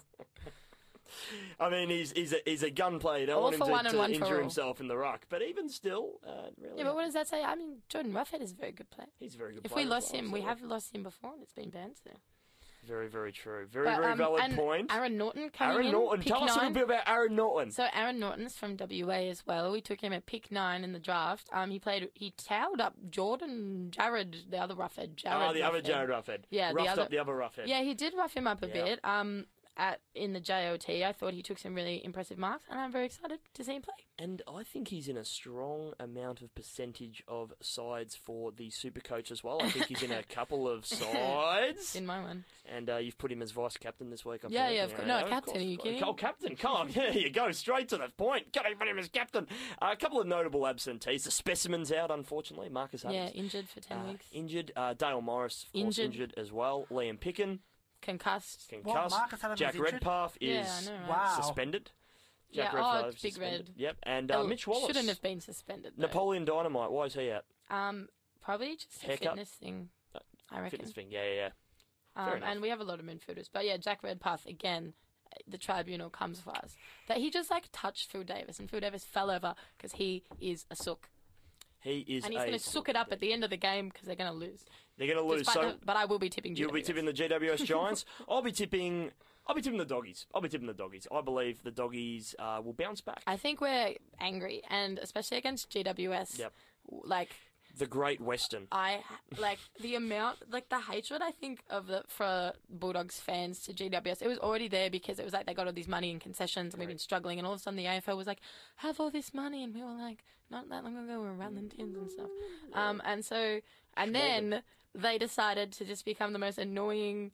I mean, he's a gun player. You don't All want for him one and to one for injure all. himself in the ruck. But even still, really, Yeah, but what does that say? I mean, Jordan Roughhead is a very good player. he's a very good If player. we lost as well, him, we so- have lost him before, and it's been banned. So Very, very true. Very valid and point. Aaron Norton coming Aaron in. Norton. Pick Tell us a little 9. bit about Aaron Norton. So Aaron Norton's from WA as well. We took him at pick 9 in the draft. He towed up Jared, the other roughhead. The other Jared Roughhead. Yeah, Roughed up the other Roughhead. Yeah, he did rough him up a bit. In the JOT, I thought he took some really impressive marks, and I'm very excited to see him play. And I think he's in a strong amount of percentage of sides for the Supercoach as well. I think he's in a couple of sides. In my one. And you've put him as vice captain this week. Yeah, of course. No, captain, are you kidding? Oh, captain, come on. There you go, straight to the point. Got to put him as captain. A couple of notable absentees. The specimen's out, unfortunately. Marcus Adams. Yeah, injured for 10 weeks. Injured. Dale Morris, of course, injured as well. Liam Picken. Concussed. What, Marcus Adams Jack is injured? Redpath is suspended. Jack Redpath Big suspended. Red. Yep, and Mitch Wallace. Shouldn't have been suspended, though. Napoleon Dynamite, why is he out? Probably just a Haircut? fitness thing, I reckon. Fitness thing, yeah. Fair enough. And we have a lot of midfielders. But yeah, Jack Redpath, again, the tribunal comes for us. That he just touched Phil Davis, and Phil Davis fell over because he is a sook. He is, and he's going to sook it up at the end of the game because they're going to lose. They're going to lose. But I will be tipping GWS. You'll be tipping the GWS Giants. I'll be tipping the Doggies. I believe the Doggies will bounce back. I think we're angry, and especially against GWS. Yep. The Great Western. The amount, the hatred I think for Bulldogs fans to GWS. It was already there because it was they got all this money in concessions and we've been struggling, and all of a sudden the AFL was have all this money, and we were not that long ago we were rattling tins and stuff. Then they decided to just become the most annoying,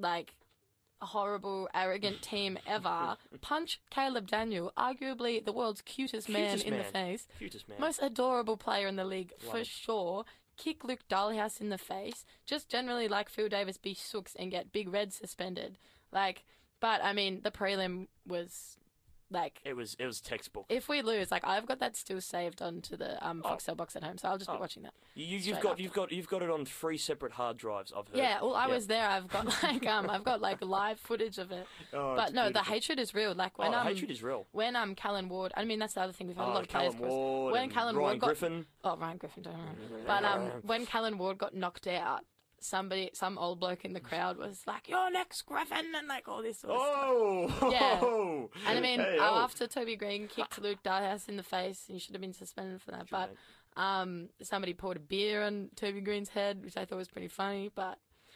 horrible, arrogant team ever. Punch Caleb Daniel, arguably the world's cutest man in the face. Cutest man. Most adorable player in the league, for sure. Kick Luke Dahlhaus in the face. Just generally Phil Davis be sooks and get Big Red suspended. But, the prelim was... It was textbook. If we lose, I've got that still saved onto the Foxtel box at home, so I'll just be watching that. You've got it on 3 separate hard drives. I've heard. Yeah, well, I was there. I've got I've got live footage of it. But no, the hatred is real. The hatred is real. When Callan Ward, that's the other thing, we've had a lot of players. When Callan Ward got Griffin. Ryan Griffin, don't worry. But when Callan Ward got knocked out, some old bloke in the crowd was "You're next, Griffin," and all this sort of stuff. Yeah. And after Toby Green kicked Luke Dahlhaus in the face, and he should have been suspended for that. But somebody poured a beer on Toby Green's head, which I thought was pretty funny. But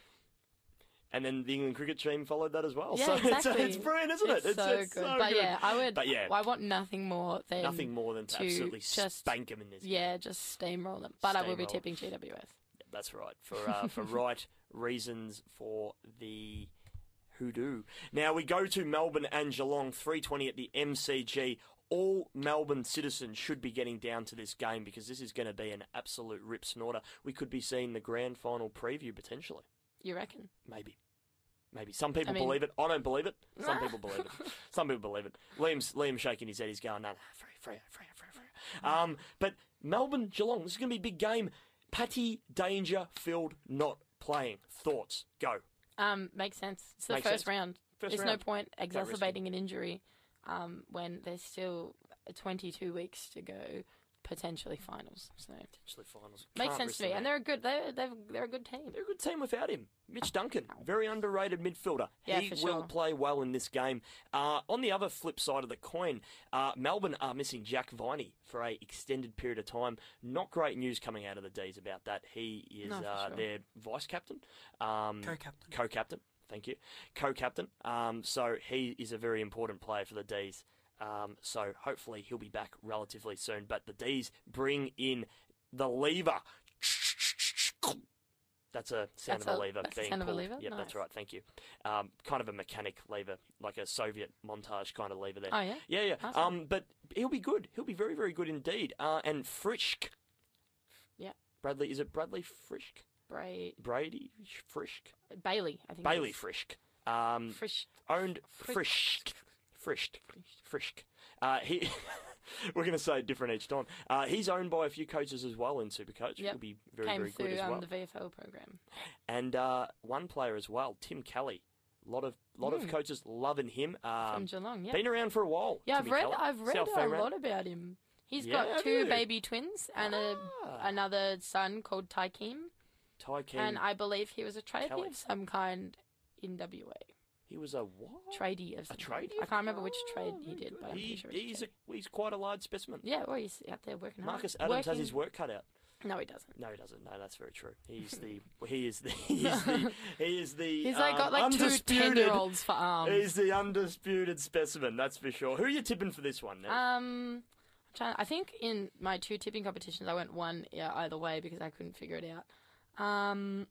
and then the England cricket team followed that as well. Yeah, so exactly. It's brilliant, isn't it? It's so good. But yeah, I want nothing more than to absolutely spank him in this. Yeah, just steamroll them. But I will be tipping GWS. That's right, for right reasons for the hoodoo. Now we go to Melbourne and Geelong, 3:20 at the MCG. All Melbourne citizens should be getting down to this game because this is going to be an absolute rip snorter. We could be seeing the grand final preview potentially. You reckon? Maybe. Some people believe it. I don't believe it. Some people believe it. Liam's shaking his head. He's going, no, free. But Melbourne, Geelong, this is going to be a big game. Patty Dangerfield not playing. Thoughts? Go. Makes sense. It's the first round. There's no point exacerbating an injury when there's still 22 weeks to go. Potentially finals. So makes sense to me, and they're a good. They're a good team. They're a good team without him. Mitch Duncan, very underrated midfielder. Yeah, he for will sure. play well in this game. On the other flip side of the coin, Melbourne are missing Jack Viney for an extended period of time. Not great news coming out of the D's about that. He is their vice captain, co-captain. Thank you, co-captain. So he is a very important player for the D's. So hopefully he'll be back relatively soon. But the D's bring in the lever. That's a sound of a lever being pulled. Yep, nice. That's right. Thank you. Kind of a mechanic lever, like a Soviet montage kind of lever there. Oh, yeah? Yeah. Awesome. But he'll be good. He'll be very, very good indeed. And Frisch. Yeah. Bradley, is it Bradley Frisch? Brady Frisch? Bailey, I think. Bailey Frisch. Frisch. Owned Frisch. He, we're going to say it different each time. He's owned by a few coaches as well in Supercoach. Yep. He'll be very, Came very through, good as well. the VFL program. And one player as well, Tim Kelly. A lot of coaches loving him. From Geelong, yeah. Been around for a while. Yeah, Timmy Kelly. I've read a lot about him. He's got 2 baby twins and another son called Tykeem. And I believe he was a trophy of some kind in WA. He was a what? Tradie of A some tradie? kind. I can't remember which trade he did, but I'm pretty sure He's quite a large specimen. yeah, well, he's out there working hard. Marcus Adams has his work cut out. No, he doesn't. No, he doesn't. No, that's very true. He is the He's like got like two undisputed 10-year-olds for arms. He's the undisputed specimen, that's for sure. Who are you tipping for this one now? I think in my 2 tipping competitions, I went one either way because I couldn't figure it out.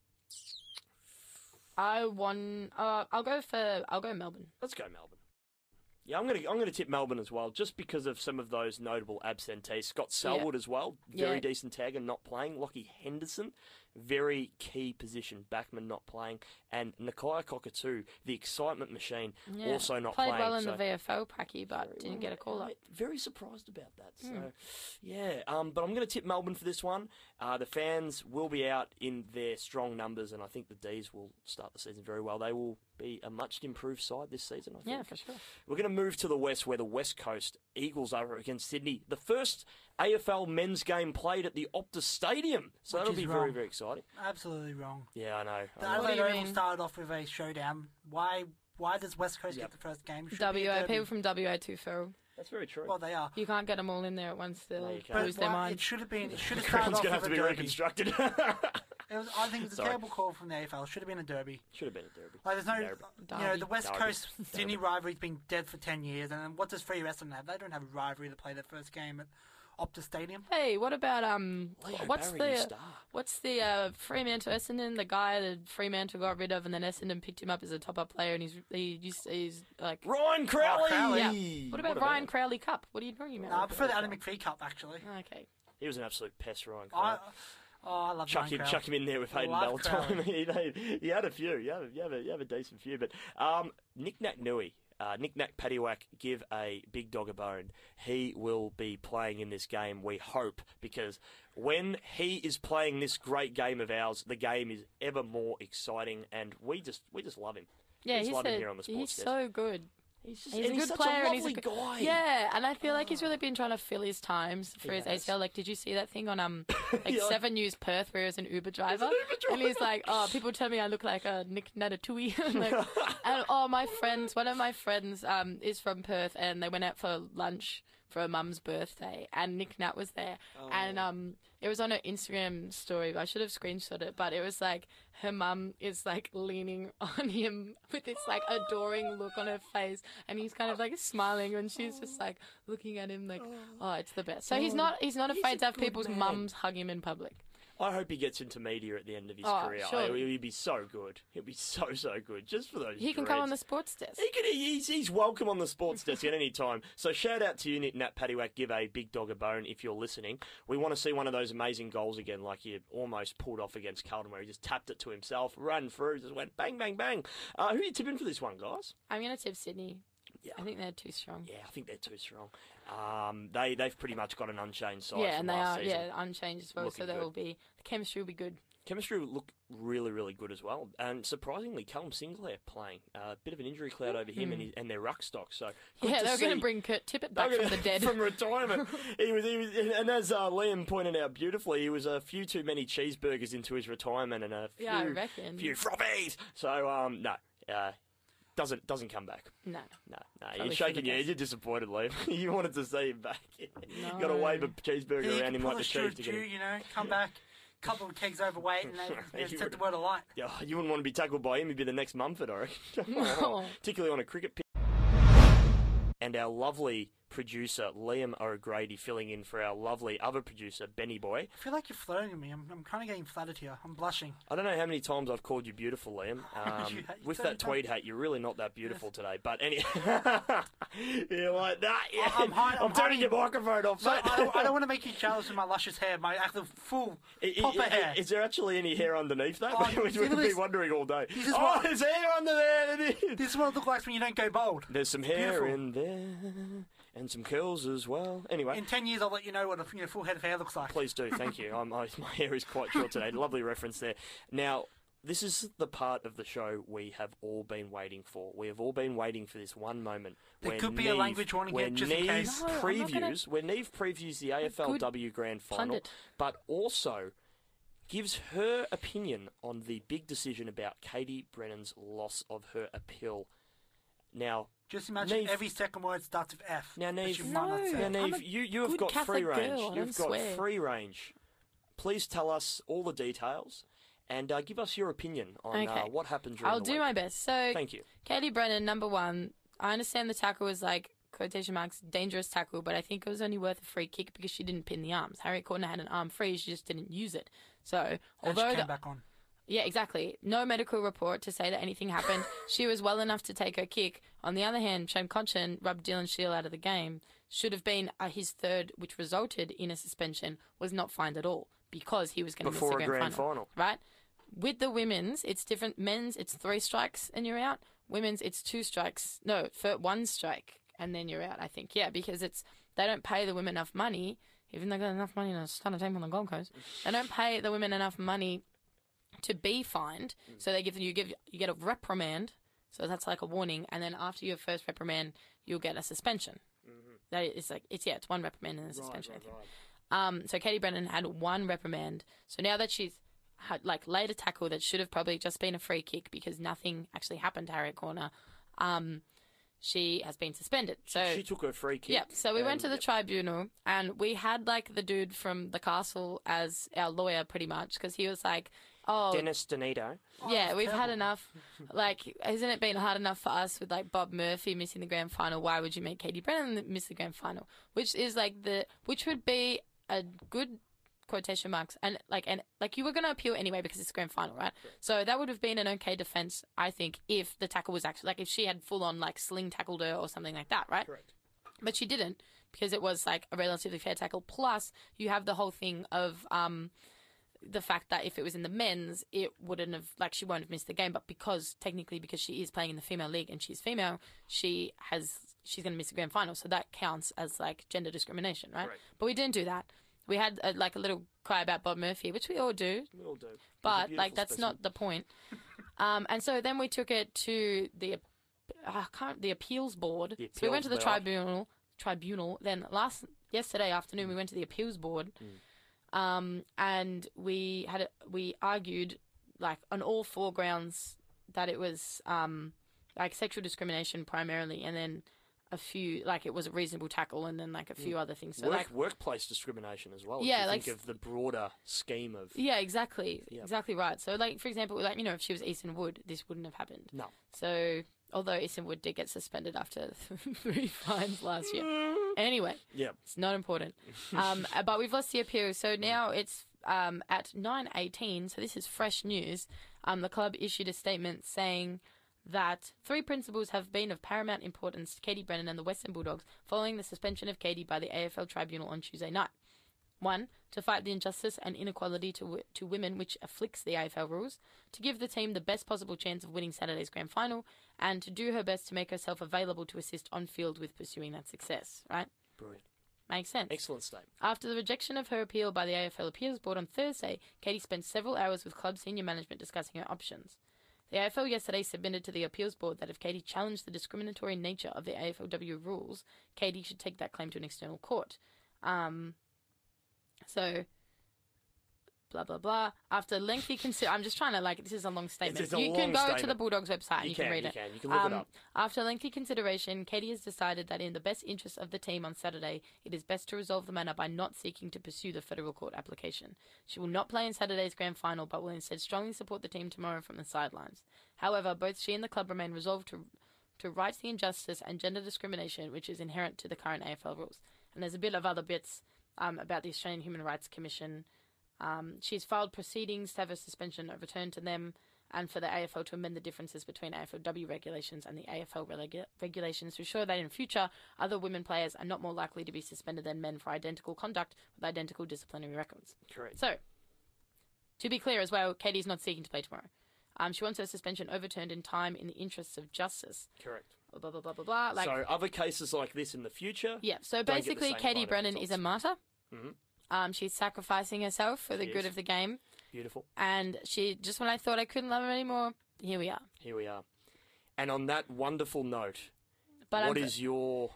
I won. I'll go Melbourne. Let's go Melbourne. Yeah, I'm gonna tip Melbourne as well, just because of some of those notable absentees. Scott Selwood as well, very decent tagger, not playing. Lockie Henderson, very key position, backman not playing, and Nakia Cockatoo, the excitement machine, also not Played playing. well in the VFL pracky, but didn't get a call up. Very surprised about that. So, but I'm going to tip Melbourne for this one. The fans will be out in their strong numbers, and I think the D's will start the season very well. They will be a much improved side this season, I think. Yeah, for sure. We're going to move to the west, where the West Coast Eagles are against Sydney. The first AFL men's game played at the Optus Stadium, so that'll be very, very exciting. Absolutely wrong. Yeah, I know. The Adelaide Oval started off with a showdown. Why does West Coast get the first game? WA, people from WA too feral. That's very true. Well, they are. You can't get them all in there at once. They'll can't. lose their mind. It should have been. It should have The started ground's off going to have with to a be derby. reconstructed. I think it's a terrible call from the AFL. It should have been a derby. Should have been a derby. Like, there's no, Derby. the West Derby. Coast Sydney rivalry's been dead for 10 years, and then what does Free Western have? They don't have a rivalry to play their first game at Optus Stadium. Hey, what about what's Barry, you star. the Fremantle Essendon? The guy that Fremantle got rid of, and then Essendon picked him up as a top-up player, and he's like Ryan Crowley. Crowley. Yeah. What about Ryan Crowley Cup? What are you talking about? I prefer the Adam McPhee Cup, actually. Okay. He was an absolute pest, Ryan Crowley. I love Ryan Crowley. Chuck him in there with Hayden Love Ballantyne. he had a few. You have a decent few. But Nick Nat Nui, Nick Nat Paddywhack, give a big dog a bone. He will be playing in this game, we hope, because when he is playing this great game of ours, the game is ever more exciting, and we just love him. Yeah, we just love him here on the Sports he's Desk. so good. He's a good such player, a and he's lovely guy. Yeah, and I feel like he's really been trying to fill his times for his ACL. Like, did you see that thing on 7 News Perth where he was an Uber driver? And he's like, people tell me I look like a Nick Natatui. And one of my friends is from Perth, and they went out for lunch for her mum's birthday, and Nick Nat was there, and it was on her Instagram story. I should have screenshot it, but it was like her mum is like leaning on him with this like adoring look on her face, and he's kind of like smiling, and she's just like looking at him like, oh, it's the best. So he's not afraid to have people's mums hug him in public. I hope he gets into media at the end of his career. Sure. He'll be so good. He'll be so good just for those. He can come on the Sports Desk. He's welcome on the Sports Desk at any time. So shout out to you, Nat Paddywhack. Give a big dog a bone if you're listening. We want to see one of those amazing goals again, like he almost pulled off against Carlton, where he just tapped it to himself, ran through, just went bang, bang, bang. Who are you tipping for this one, guys? I'm going to tip Sydney. Yeah. I think they're too strong. Yeah, I think they're too strong. They've pretty much got an unchanged side. Yeah, from and they last are season. unchanged as well. Looking so good. the chemistry will be good. Chemistry will look really, really good as well. And surprisingly, Callum Sinclair playing. A bit of an injury cloud over him and their ruck stock. So yeah, they were going to bring Kurt Tippett back from the dead. From retirement. he was, and as Liam pointed out beautifully, he was a few too many cheeseburgers into his retirement and a few frappies. So, no. Doesn't come back. No. You're shaking your head. You're disappointed, Liam. You wanted to see him back. No. Got to wave a cheeseburger around him like the chief to get him. Come back, couple of kegs overweight, and they set the word alight. Yeah, you wouldn't want to be tackled by him. He'd be the next Mumford, I reckon. No. Particularly on a cricket pitch. And our lovely producer, Liam O'Grady, filling in for our lovely other producer, Benny Boy. I feel like you're flirting with me. I'm kind of getting flattered here. I'm blushing. I don't know how many times I've called you beautiful, Liam. With that tweed hat, you're really not that beautiful today. But anyway, you're like that. Yeah. I'm turning your microphone off, mate. I don't want to make you jealous of my luscious hair, my actual full popper hair. Is there actually any hair underneath that? We've see, been wondering all day. This is there's hair under there. This is what it looks like when you don't go bald. There's some hair in there. And some curls as well. Anyway. In 10 years, I'll let you know what a full head of hair looks like. Please do, thank you. My hair is quite short today. Lovely reference there. Now, this is the part of the show we have all been waiting for. We have all been waiting for this one moment. There could be a language warning here, just in case. Where Neve previews the AFLW Grand Final, but also gives her opinion on the big decision about Katie Brennan's loss of her appeal. Now, Just imagine Neve, every second word starts with F. Now, Neve, which you might not say. now, Neve, you have good got free Catholic range. girl, I You've don't got swear. free range. Please tell us all the details and give us your opinion on Okay. what happened during I'll the do week. my best. So, Thank you. Katie Brennan, number one. I understand the tackle was like, quotation marks, dangerous tackle, but I think it was only worth a free kick because she didn't pin the arms. Harriet Corner had an arm free, she just didn't use it. So, And although she came back on. yeah, exactly. No medical report to say that anything happened. She was well enough to take her kick. On the other hand, Shane Conchin rubbed Dylan Shield out of the game. Should have been his third, which resulted in a suspension, was not fined at all because he was going to miss Before the a grand final. Right? With the women's, it's different. Men's, it's 3 strikes and you're out. Women's, it's 2 strikes. No, for 1 strike and then you're out, I think. Yeah, because they don't pay the women enough money, even though they got enough money to start a team on the Gold Coast. They don't pay the women enough money to be fined, so they you get a reprimand, so that's like a warning, and then after your first reprimand, you'll get a suspension. That is like it's 1 reprimand and a suspension. I think. So Katie Brennan had 1 reprimand. So now that she's had like laid a tackle that should have probably just been a free kick because nothing actually happened to Harriet Corner, she has been suspended. So She took her free kick. yeah, so we went to the yep. tribunal and we had like the dude from the castle as our lawyer pretty much because he was like, oh, Dennis Donito. yeah, we've had enough. Like, hasn't it been hard enough for us with like Bob Murphy missing the grand final? Why would you make Katie Brennan miss the grand final? Which is like which would be a good quotation marks and you were going to appeal anyway because it's grand final, right? So that would have been an okay defense, I think, if the tackle was actually like if she had full on like sling tackled her or something like that, right? Correct. But she didn't because it was like a relatively fair tackle. Plus, you have the whole thing of the fact that if it was in the men's, it wouldn't have like she won't have missed the game. But because she is playing in the female league and she's female, she's going to miss the grand final. So that counts as like gender discrimination, right? Correct. But we didn't do that. We had a little cry about Bob Murphy, which we all do. We all do. But like that's not the point. And so then we took it to the appeals board. The So we went to the appeals tribunal. Then yesterday afternoon we went to the appeals board. And we argued like on all 4 grounds that it was like sexual discrimination primarily, and then a few like it was a reasonable tackle, and then like a few other things. So Workplace discrimination as well. Yeah, if you like think of the broader scheme of. yeah, exactly, Yep. exactly right. So like for example, like if she was Easton Wood, this wouldn't have happened. No. So although Easton Wood did get suspended after 3 fines last year, anyway, Yeah. it's not important. But we've lost the appeal, so now it's at 9:18. So this is fresh news. The club issued a statement saying that 3 principles have been of paramount importance to Katie Brennan and the Western Bulldogs following the suspension of Katie by the AFL Tribunal on Tuesday night. 1. To fight the injustice and inequality to women which afflicts the AFL rules, to give the team the best possible chance of winning Saturday's grand final, and to do her best to make herself available to assist on field with pursuing that success. Right? Brilliant. Makes sense. Excellent statement. After the rejection of her appeal by the AFL Appeals Board on Thursday, Katie spent several hours with club senior management discussing her options. The AFL yesterday submitted to the Appeals Board that if Katie challenged the discriminatory nature of the AFLW rules, Katie should take that claim to an external court. So, blah, blah, blah. After lengthy I'm just trying to, this is a long statement. It's a You long can go to statement. the Bulldogs website and you can read it. You can look it up. After lengthy consideration, Katie has decided that in the best interest of the team on Saturday, it is best to resolve the matter by not seeking to pursue the federal court application. She will not play in Saturday's grand final, but will instead strongly support the team tomorrow from the sidelines. However, both she and the club remain resolved to right the injustice and gender discrimination which is inherent to the current AFL rules. And there's a bit of other bits about the Australian Human Rights Commission. She's filed proceedings to have her suspension overturned to them and for the AFL to amend the differences between AFLW regulations and the AFL regulations to ensure that in future other women players are not more likely to be suspended than men for identical conduct with identical disciplinary records. Correct. So, to be clear as well, Katie's not seeking to play tomorrow. She wants her suspension overturned in time in the interests of justice. Correct. Blah, blah, blah, blah, blah. So other cases like this in the future. Yeah, so don't get the basically same Katie kind of Brennan is a results. martyr. Mhm. She's sacrificing herself for the She good is. of the game. Beautiful. And just when I thought I couldn't love her anymore, here we are. Here we are. And on that wonderful note, But what is your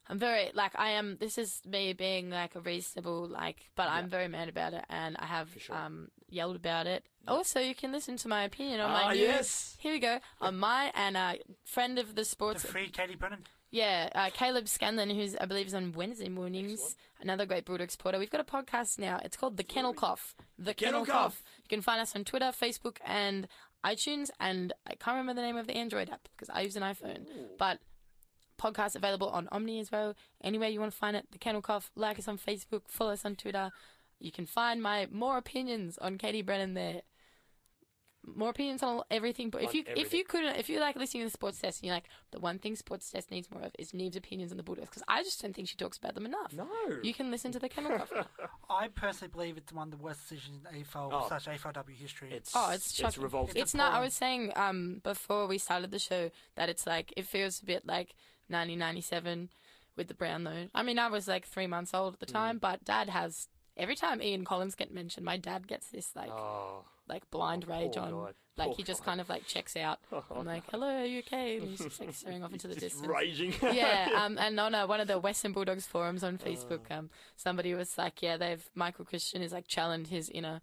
I'm very, like, I am, this is me being, like, a reasonable, like, but I'm very mad about it, and I have yelled about it. Also, you can listen to my opinion on my new, here we go, on my, and a friend of the sports. The free Katie Brennan. Yeah, Caleb Scanlon, who's, I believe, is on Wednesday mornings. Another great Bulldog supporter. We've got a podcast now. It's called The Kennel Cough. The Kennel Cough. You can find us on Twitter, Facebook, and iTunes. And I can't remember the name of the Android app because I use an iPhone. But podcast available on Omni as well. Anywhere you want to find it, The Kennel Cough. Like us on Facebook. Follow us on Twitter. You can find my more opinions on Katie Brennan there. More opinions on everything, but if you like listening to the Sports Desk, and you're like, the one thing Sports Desk needs more of is Neve's opinions on the Bulldogs, because I just don't think she talks about them enough. No. You can listen to the Kennel Cough. I personally believe it's one of the worst decisions in AFL/AFLW history. It's revolting. It's not. I was saying before we started the show that it's like, it feels a bit like 1997 with the Brownlow. I mean, I was like 3 months old at the time, but Dad has, every time Ian Collins gets mentioned, my dad gets this like blind rage on. God. Like, he just kind of, like, checks out. I'm like, hello, are you okay? And he's just, like, staring off into the distance. Raging. Yeah, and on one of the Western Bulldogs forums on Facebook, somebody was like, yeah, Michael Christian is, like, channeled his inner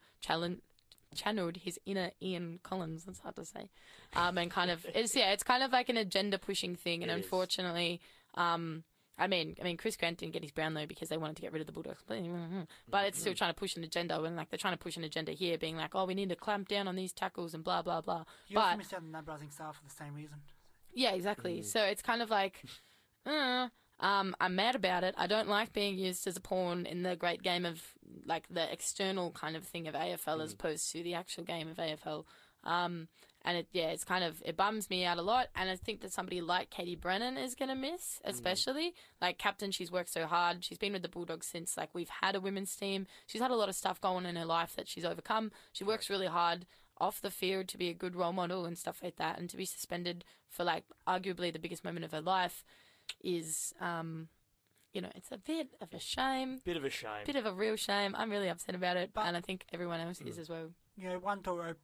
Ian Collins, that's hard to say. And kind of, it's kind of like an agenda-pushing thing, and unfortunately, I mean, Chris Grant didn't get his Brownlow because they wanted to get rid of the Bulldogs. But it's still trying to push an agenda, when, like, they're trying to push an agenda here, being like, oh, we need to clamp down on these tackles and blah, blah, blah. You also missed out on that Rising Star for the same reason. Yeah, exactly. So it's kind of like, I'm mad about it. I don't like being used as a pawn in the great game of, like, the external kind of thing of AFL as opposed to the actual game of AFL. And it's kind of, it bums me out a lot. And I think that somebody like Katie Brennan is going to miss, especially. Like, captain, she's worked so hard. She's been with the Bulldogs since, like, we've had a women's team. She's had a lot of stuff going on in her life that she's overcome. She works really hard off the field to be a good role model and stuff like that. And to be suspended for, like, arguably the biggest moment of her life is, it's a bit of a shame. Bit of a shame. Bit of a real shame. I'm really upset about it. And I think everyone else is as well. One door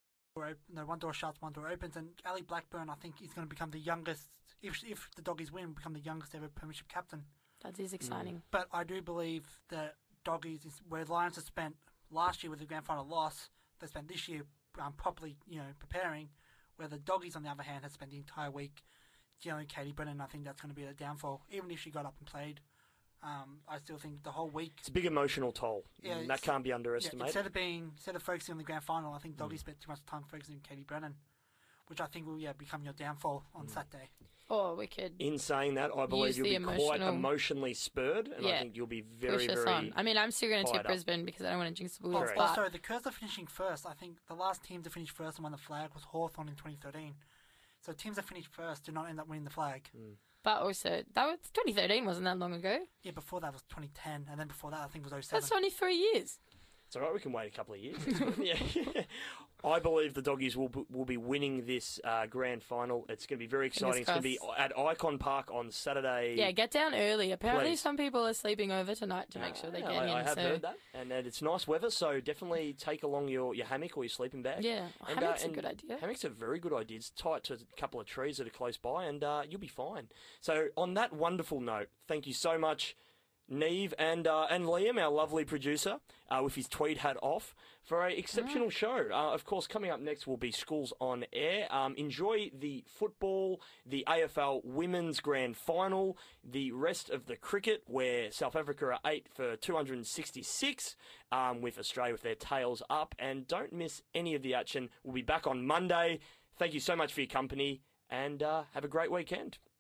shuts, one door opens, and Ali Blackburn, I think, is going to become the youngest, if the Doggies win, become the youngest ever premiership captain. That is exciting. But I do believe that Doggies, where Lions have spent last year with the grand final loss, they spent this year properly, preparing, where the Doggies, on the other hand, have spent the entire week dealing with Katie Brennan. I think that's going to be a downfall. Even if she got up and played, I still think the whole week... It's a big emotional toll. Yeah, that can't be underestimated. Instead of focusing on the grand final, I think Doggies spent too much time focusing on Katie Brennan, which I think will become your downfall on Saturday. Or we could... In saying that, I believe you'll be quite emotionally spurred, and I think you'll be very, push us on. I mean, I'm still going to tip Brisbane because I don't want to jinx the Bulldogs. Also, the curse of finishing first, I think the last team to finish first and won the flag was Hawthorn in 2013. So teams that finish first do not end up winning the flag. But also, that was 2013, wasn't that long ago? Yeah, before that was 2010, and then before that I think was 07. That's only 3 years. It's all right, we can wait a couple of years. I believe the Doggies will be winning this grand final. It's going to be very exciting. It's going to be at Icon Park on Saturday. Yeah, get down early. Apparently some people are sleeping over tonight to make sure they get in. I have heard that. And it's nice weather, so definitely take along your hammock or your sleeping bag. Yeah, hammock's a good idea. Hammock's a very good idea. It's tight to a couple of trees that are close by, and you'll be fine. So on that wonderful note, thank you so much, Neve and Liam, our lovely producer, with his tweed hat off, for an exceptional show. Of course, coming up next will be Schools on Air. Enjoy the football, the AFL Women's Grand Final, the rest of the cricket, where South Africa are 8 for 266, with Australia with their tails up. And don't miss any of the action. We'll be back on Monday. Thank you so much for your company, and have a great weekend.